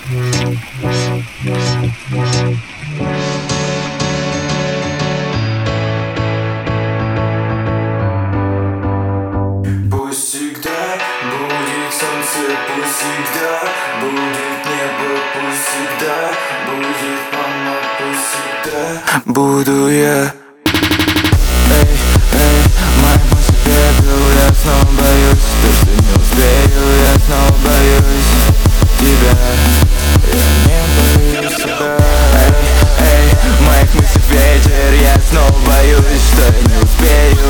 Пусть всегда будет солнце, пусть всегда будет небо, пусть всегда будет мама, пусть всегда буду я. Эй, эй, мои мысли бегают, я снова боюсь, то, что не успею, я снова боюсь тебя, я не боюсь тебя. Эй, эй, моих мыслей ветер, я снова боюсь, что я не успею,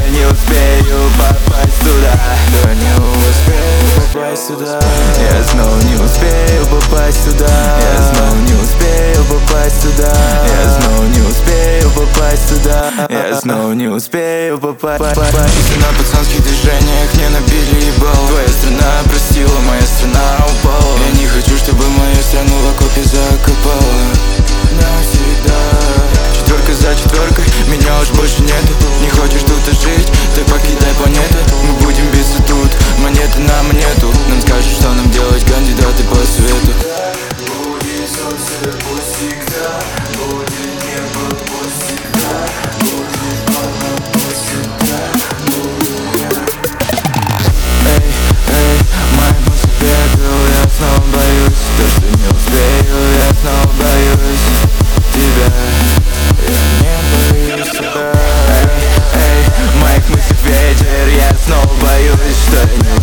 попасть туда, что не успею попасть туда. Я снова не успею попасть туда, я снова не успею попасть туда, я снова не успею попасть туда, я снова не успею попасть. Если на пацанских движениях не набили ебал, твоя страна простила, моя страна упала. Я не хочу, чтобы мою страну в окопе закопала навсегда. Четверка за четверкой, меня уж больше нету. Не хочешь тут жить, ты покидай планету. Мы будем биться тут, монеты на монету. Нам скажут, что нам делать, кандидаты по свету. Будет солнце, пусть всегда будет небо, пусть всегда будет мама, пусть всегда буду я. Эй, эй, мои мысли бегают, я снова боюсь, то, что не успею, я снова боюсь тебя, я не боюсь тебя. Эй, эй, моих мыслей ветер, я снова боюсь, что я не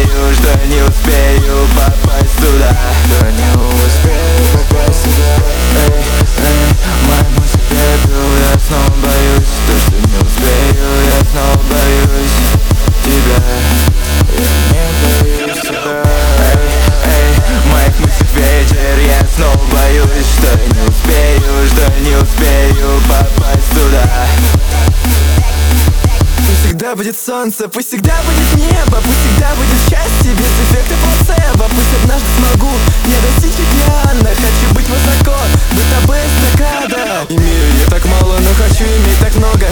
успею попасть туда, что не успею попасть туда. Эй, эй, мои мысли бегают, я снова боюсь, то, что не успею, я снова боюсь тебя, я не боюсь тебя. Эй, эй, моих мыслей ветер, я снова боюсь, что я не успею попасть туда. Пусть всегда будет солнце, пусть всегда будет небо, пусть всегда будет счастье без эффекта плацебо. Пусть однажды смогу не достичь океана, хочу быть высоко, быть тобой эстакада. Имею я так мало, но хочу иметь так много.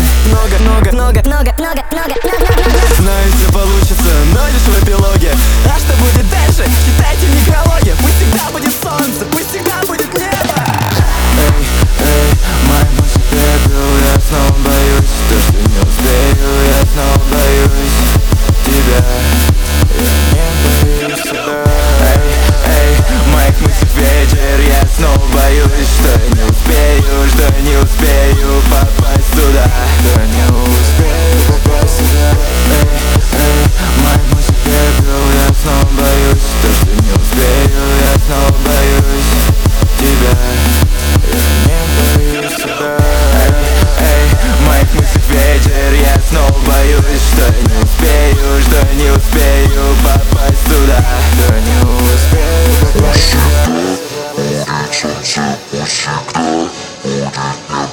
Знаю, все получится, но лишь в эпилоге. А что будет дальше? Читайте некрологи. Пусть всегда будет солнце, пусть всегда будет небо. Эй, эй, мои мысли бегают, я снова боюсь, то, что не успею, я снова боюсь тебя, я не боюсь тебя. Эй, эй, моих мыслей ветер, я снова боюсь, что я не успею попасть туда, что не успею попасть туда. Эй, эй, мои мысли бегают, я снова боюсь, то, что не успею, я снова боюсь тебя, я не боюсь тебя. Эй, эй, моих мыслей ветер, я снова боюсь, что я не успею попасть туда, что не успею попасть туда.